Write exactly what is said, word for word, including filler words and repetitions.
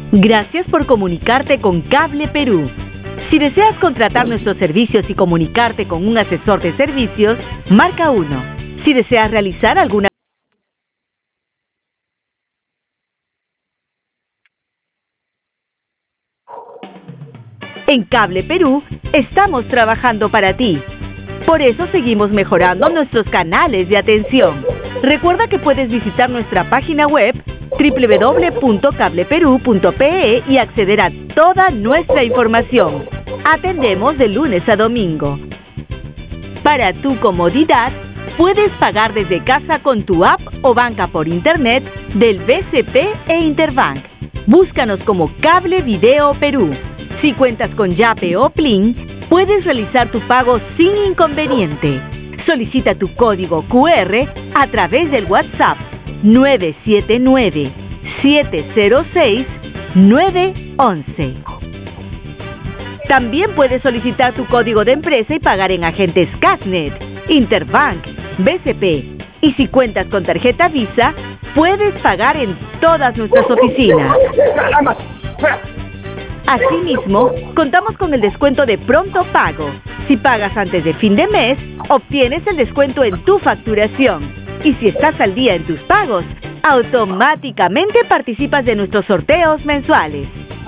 Gracias por comunicarte con Cable Perú. Si deseas contratar nuestros servicios y comunicarte con un asesor de servicios, marca uno. Si deseas realizar alguna En Cable Perú estamos trabajando para ti. Por eso seguimos mejorando nuestros canales de atención. Recuerda que puedes visitar nuestra página web doble u doble u doble u punto cable perú punto pe e y acceder a toda nuestra información. Atendemos de lunes a domingo. Para tu comodidad, puedes pagar desde casa con tu app o banca por internet del B C P e Interbank. Búscanos como Cable Video Perú. Si cuentas con Yape o Plin, puedes realizar tu pago sin inconveniente. Solicita tu código cu erre a través del WhatsApp nueve siete nueve, siete cero seis, nueve once. También puedes solicitar tu código de empresa y pagar en agentes Casnet, Interbank, B C P. Y si cuentas con tarjeta Visa, puedes pagar en todas nuestras oficinas. Asimismo, contamos con el descuento de pronto pago. Si pagas antes de fin de mes, obtienes el descuento en tu facturación. Y si estás al día en tus pagos, automáticamente participas de nuestros sorteos mensuales.